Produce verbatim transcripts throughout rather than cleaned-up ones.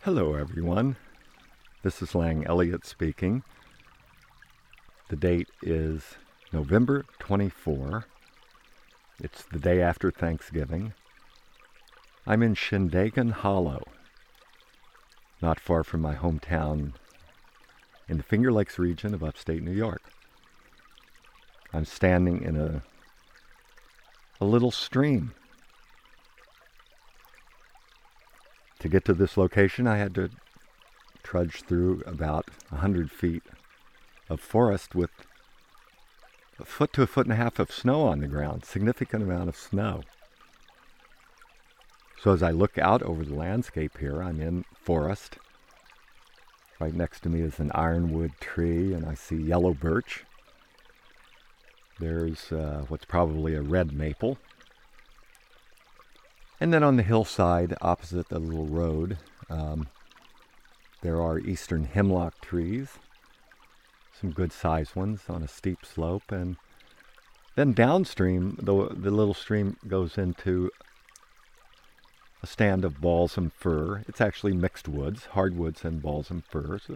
Hello, everyone. This is Lang Elliott speaking. The date is November twenty-fourth. It's the day after Thanksgiving. I'm in Shindagan Hollow, not far from my hometown in the Finger Lakes region of upstate New York. I'm standing in a, a little stream. To get to this location, I had to trudge through about a hundred feet of forest with a foot to a foot and a half of snow on the ground, significant amount of snow. So as I look out over the landscape here, I'm in forest. Right next to me is an ironwood tree, and I see yellow birch. There's uh, what's probably a red maple. And then on the hillside, opposite the little road, um, there are eastern hemlock trees, some good-sized ones on a steep slope. And then downstream, the, the little stream goes into a stand of balsam fir. It's actually mixed woods, hardwoods and balsam firs.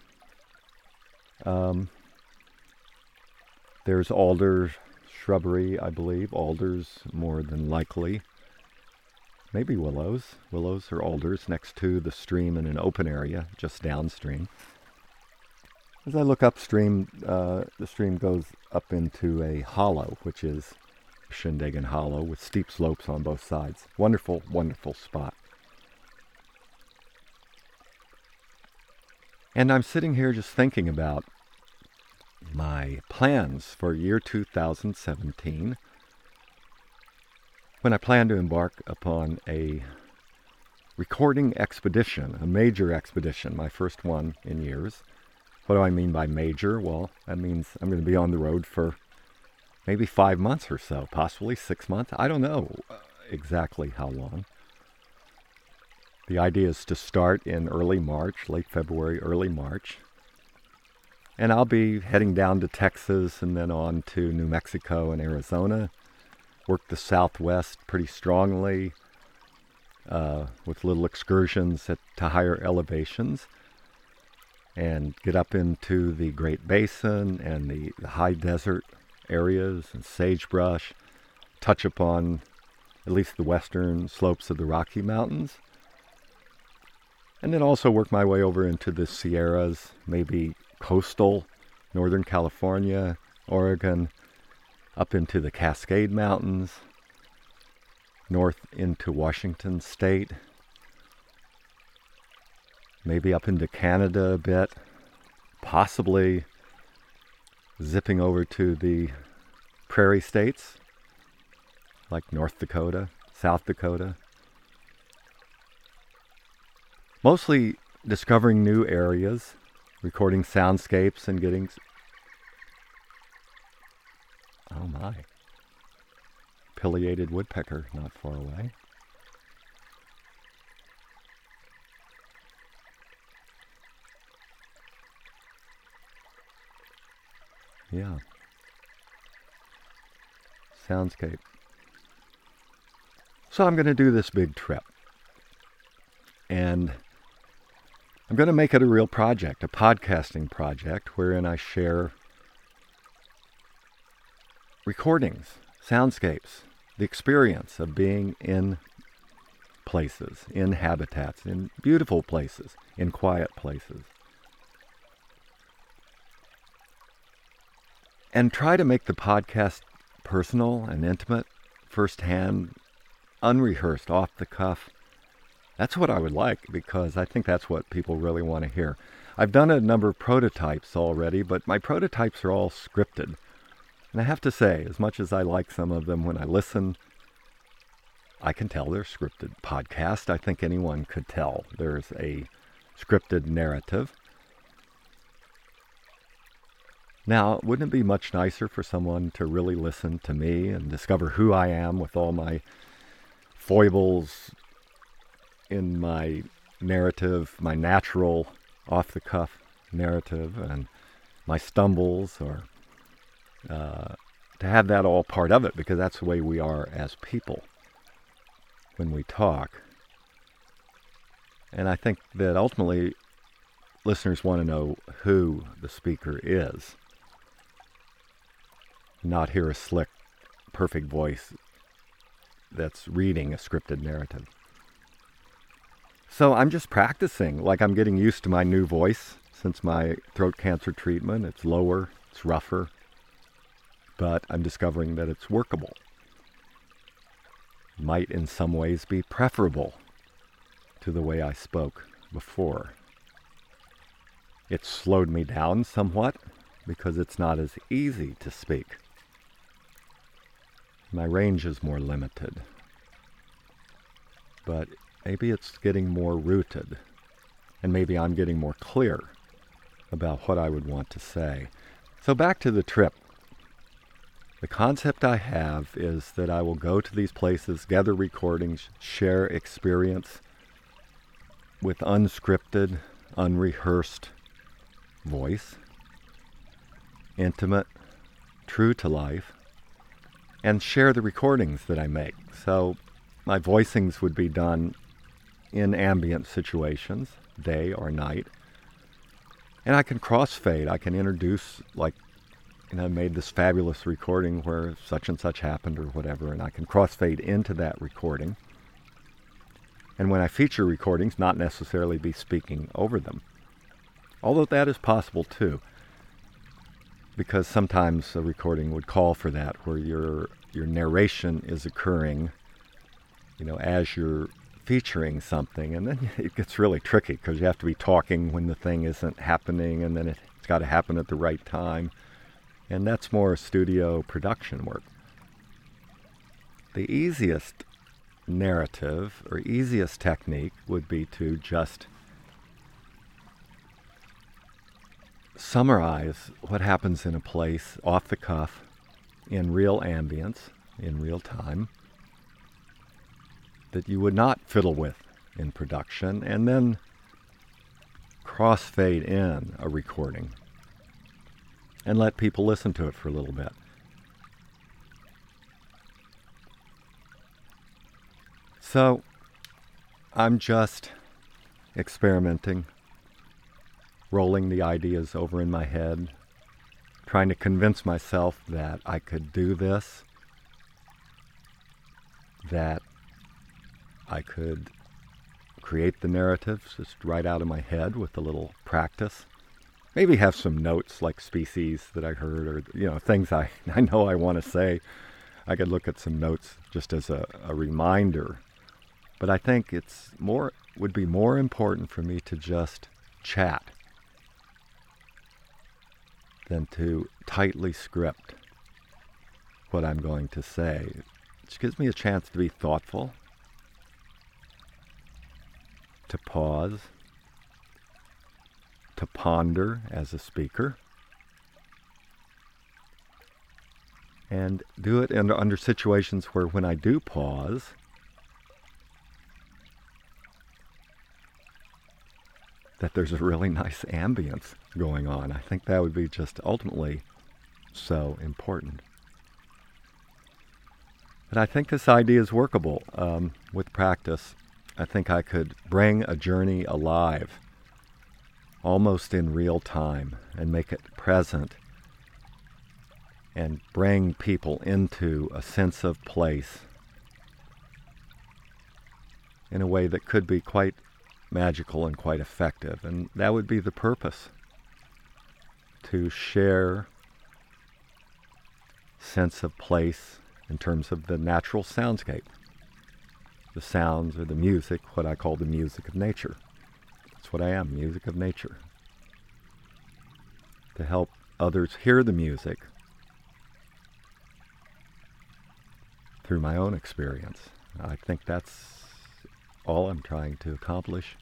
Um, there's alder shrubbery, I believe, alders more than likely. Maybe willows, willows or alders next to the stream in an open area just downstream. As I look upstream, uh, the stream goes up into a hollow, which is Shindagan Hollow, with steep slopes on both sides. Wonderful, wonderful spot. And I'm sitting here just thinking about my plans for year two thousand seventeen. When I plan to embark upon a recording expedition, a major expedition, my first one in years. What do I mean by major? Well, that means I'm going to be on the road for maybe five months or so, possibly six months. I don't know exactly how long. The idea is to start in early March, late February, early March. And I'll be heading down to Texas and then on to New Mexico and Arizona. Work the Southwest pretty strongly uh, with little excursions at, to higher elevations, and get up into the Great Basin and the, the high desert areas and sagebrush, touch upon at least the western slopes of the Rocky Mountains, and then also work my way over into the Sierras, maybe coastal Northern California, Oregon, up into the Cascade Mountains, north into Washington State, maybe up into Canada a bit, possibly zipping over to the prairie states, like North Dakota, South Dakota. Mostly discovering new areas, recording soundscapes and getting... Oh my. Pileated woodpecker not far away. Yeah. Soundscape. So I'm going to do this big trip. And I'm going to make it a real project, a podcasting project, wherein I share recordings, soundscapes, the experience of being in places, in habitats, in beautiful places, in quiet places. And try to make the podcast personal and intimate, firsthand, unrehearsed, off the cuff. That's what I would like, because I think that's what people really want to hear. I've done a number of prototypes already, but my prototypes are all scripted. And I have to say, as much as I like some of them, when I listen, I can tell they're scripted. Podcast, I think anyone could tell there's a scripted narrative. Now, wouldn't it be much nicer for someone to really listen to me and discover who I am with all my foibles in my narrative, my natural, off-the-cuff narrative, and my stumbles, or uh, to have that all part of it, because that's the way we are as people when we talk. And I think that ultimately listeners want to know who the speaker is, not hear a slick, perfect voice that's reading a scripted narrative. So I'm just practicing, like I'm getting used to my new voice since my throat cancer treatment. It's lower, it's rougher, but I'm discovering that it's workable. Might in some ways be preferable to the way I spoke before. It's slowed me down somewhat because it's not as easy to speak. My range is more limited. But maybe it's getting more rooted, and maybe I'm getting more clear about what I would want to say. So back to the trip. The concept I have is that I will go to these places, gather recordings, share experience with unscripted, unrehearsed voice, intimate, true to life, and share the recordings that I make. So my voicings would be done in ambient situations, day or night. And I can crossfade. I can introduce, like, you know, I made this fabulous recording where such and such happened or whatever, and I can crossfade into that recording. And when I feature recordings, not necessarily be speaking over them. Although that is possible too, because sometimes a recording would call for that, where your your narration is occurring, you know, as you're featuring something, and then it gets really tricky because you have to be talking when the thing isn't happening, and then it's got to happen at the right time, and that's more studio production work. The easiest narrative or easiest technique would be to just summarize what happens in a place off the cuff, in real ambience, in real time, that you would not fiddle with in production, and then crossfade in a recording and let people listen to it for a little bit. So I'm just experimenting, rolling the ideas over in my head, trying to convince myself that I could do this, that I could create the narratives just right out of my head with a little practice. Maybe have some notes like species that I heard, or, you know, things I, I know I want to say. I could look at some notes just as a, a reminder. But I think it's more would be more important for me to just chat than to tightly script what I'm going to say. It gives me a chance to be thoughtful, to pause, to ponder as a speaker, and do it under, under situations where when I do pause, that there's a really nice ambience going on. I think that would be just ultimately so important. But I think this idea is workable um, with practice. I think I could bring a journey alive, almost in real time, and make it present, and bring people into a sense of place in a way that could be quite magical and quite effective. And that would be the purpose, to share sense of place in terms of the natural soundscape, the sounds or the music, what I call the music of nature. That's what I am, music of nature. To help others hear the music through my own experience. I think that's all I'm trying to accomplish.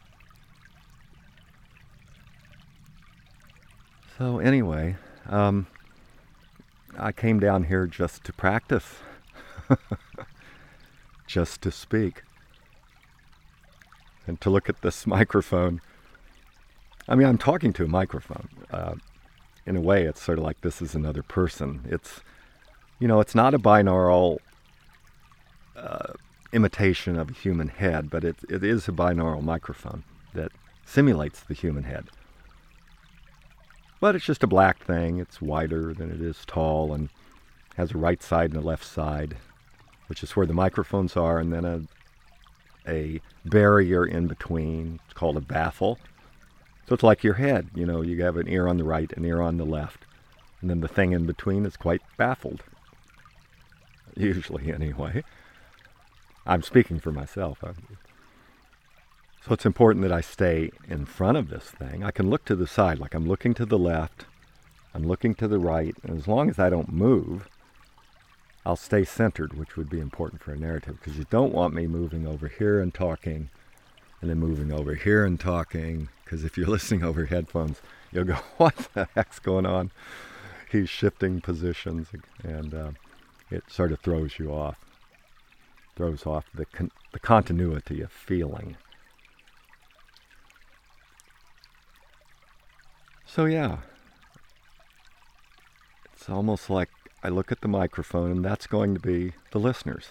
So anyway, um, I came down here just to practice, just to speak, and to look at this microphone. I mean, I'm talking to a microphone. Uh, in a way, it's sort of like this is another person. It's, you know, it's not a binaural uh, imitation of a human head, but it, it is a binaural microphone that simulates the human head. But it's just a black thing. It's wider than it is tall and has a right side and a left side, which is where the microphones are, and then a, a barrier in between. It's called a baffle. So it's like your head. You know, you have an ear on the right, an ear on the left, and then the thing in between is quite baffled. Usually, anyway. I'm speaking for myself. So it's important that I stay in front of this thing. I can look to the side, like I'm looking to the left, I'm looking to the right, and as long as I don't move, I'll stay centered, which would be important for a narrative, because you don't want me moving over here and talking, and then moving over here and talking, because if you're listening over headphones, you'll go, what the heck's going on? He's shifting positions, and uh, it sort of throws you off, throws off the con- the continuity of feeling. So yeah, it's almost like I look at the microphone and that's going to be the listeners.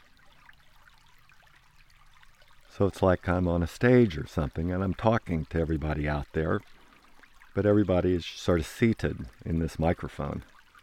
So it's like I'm on a stage or something and I'm talking to everybody out there, but everybody is sort of seated in this microphone.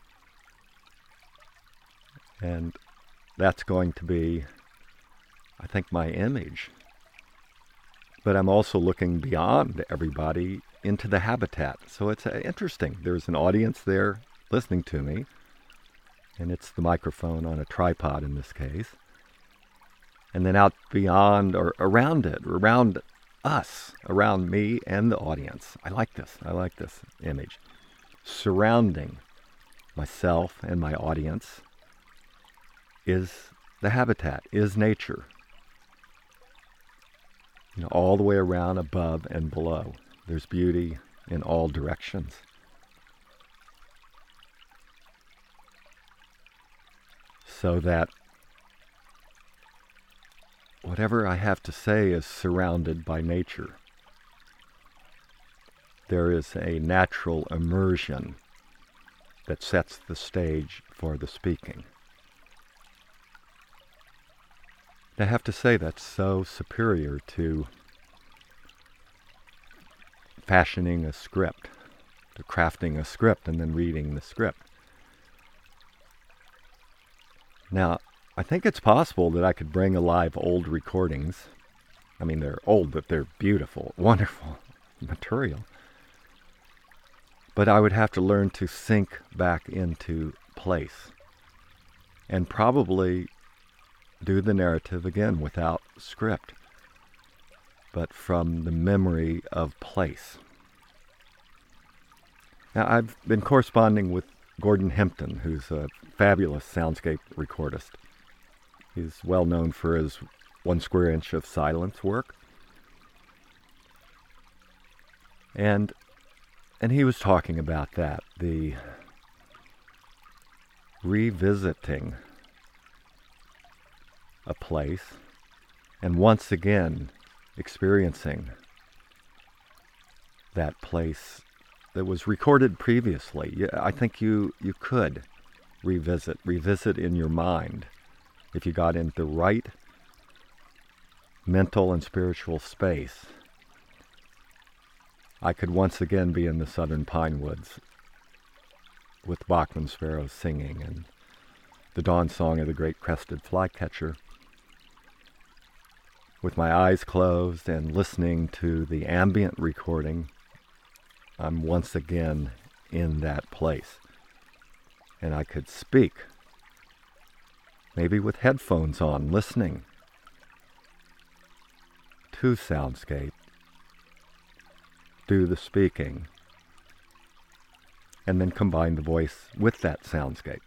And that's going to be, I think, my image. But I'm also looking beyond everybody into the habitat. So it's uh, interesting. There's an audience there listening to me, and it's the microphone on a tripod in this case. And then out beyond or around it, around us, around me and the audience. I like this. I like this image. Surrounding myself and my audience is the habitat, is nature. You know, all the way around, above and below. There's beauty in all directions. So that whatever I have to say is surrounded by nature. There is a natural immersion that sets the stage for the speaking. I have to say that's so superior to fashioning a script, to crafting a script and then reading the script. Now, I think it's possible that I could bring alive old recordings. I mean, they're old, but they're beautiful, wonderful material. But I would have to learn to sink back into place and probably do the narrative again without script, but from the memory of place. Now, I've been corresponding with Gordon Hempton, who's a fabulous soundscape recordist. He's well known for his One Square Inch of Silence work. And and he was talking about that, the revisiting a place and once again experiencing that place that was recorded previously. I think you, you could revisit, revisit in your mind if you got into the right mental and spiritual space. I could once again be in the southern pine woods with Bachman sparrows singing and the dawn song of the great crested flycatcher, with my eyes closed and listening to the ambient recording. I'm once again in that place. And I could speak, maybe with headphones on, listening to soundscape, do the speaking, and then combine the voice with that soundscape.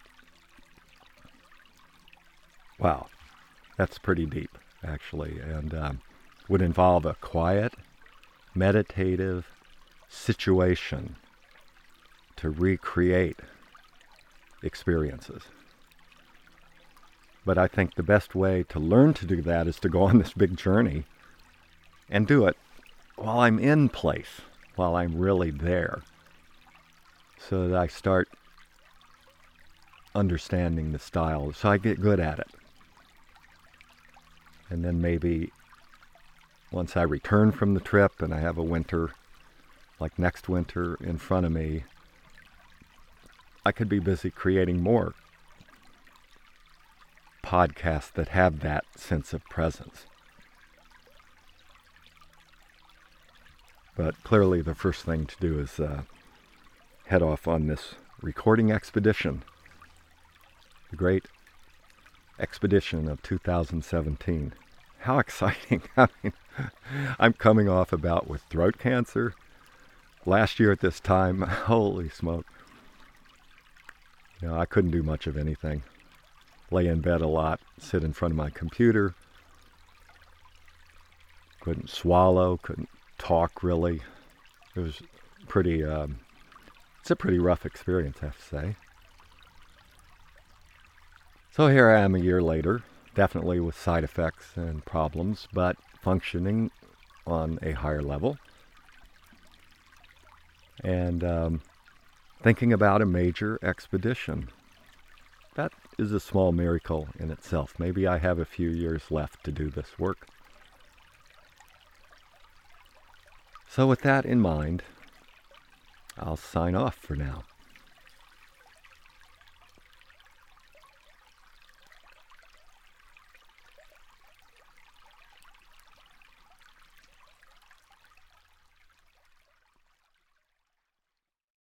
Wow, that's pretty deep, actually, and um, would involve a quiet, meditative situation to recreate experiences. But I think the best way to learn to do that is to go on this big journey and do it while I'm in place, while I'm really there, so that I start understanding the style, so I get good at it. And then maybe once I return from the trip and I have a winter, like next winter, in front of me, I could be busy creating more podcasts that have that sense of presence. But clearly the first thing to do is uh, head off on this recording expedition, the great expedition of two thousand seventeen. How exciting. I mean, I'm coming off about with throat cancer. Last year at this time, holy smoke. You know, I couldn't do much of anything. Lay in bed a lot, sit in front of my computer. Couldn't swallow, couldn't talk really. It was pretty, um, it's a pretty rough experience, I have to say. So here I am a year later, definitely with side effects and problems, but functioning on a higher level. And um, thinking about a major expedition. That is a small miracle in itself. Maybe I have a few years left to do this work. So with that in mind, I'll sign off for now.